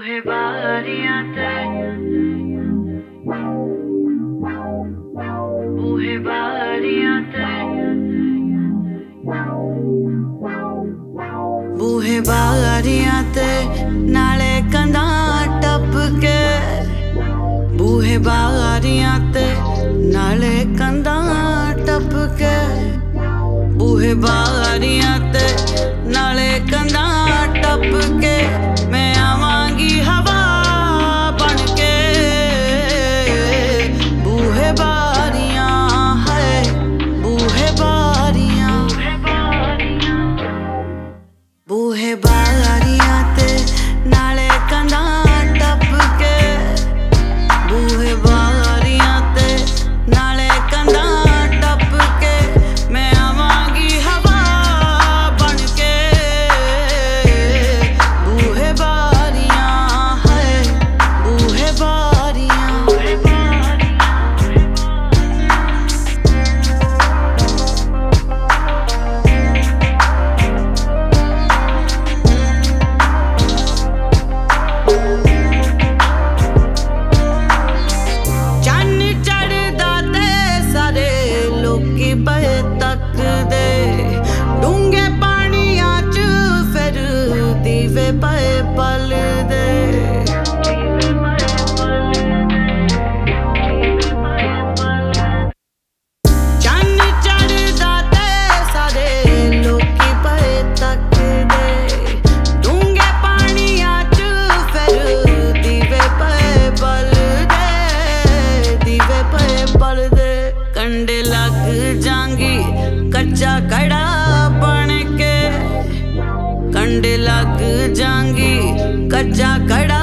बूहे बारियां ते बूहे बारियां ते बूहे बारियां ते नाले कंधा टप के बूहे बारियां ते नाले कंधा टप के बूहे बारियां ते नाले कंधा टप के मैं आवांगी हवा बन के बूहे बारियां है बूहे बारियां बूहे बारियां ते नाले कंधा टप के बूहे बारियां ते नाले कंधा टप के मैं आवांगी हवा बन के बूहे बारियां है बूहे बारियां पए तकदे डूंगे पानियां च फिर दीवे पए पलदे चन्न चढ़दा ते सारे लोकी पए तकदे डूंगे पानियां च फिर दीवे पए पलदे दीवे पए पलदे कंडे लग जांगी कच्चा कड़ा बन के कंडे लग जांगी कच्चा कड़ा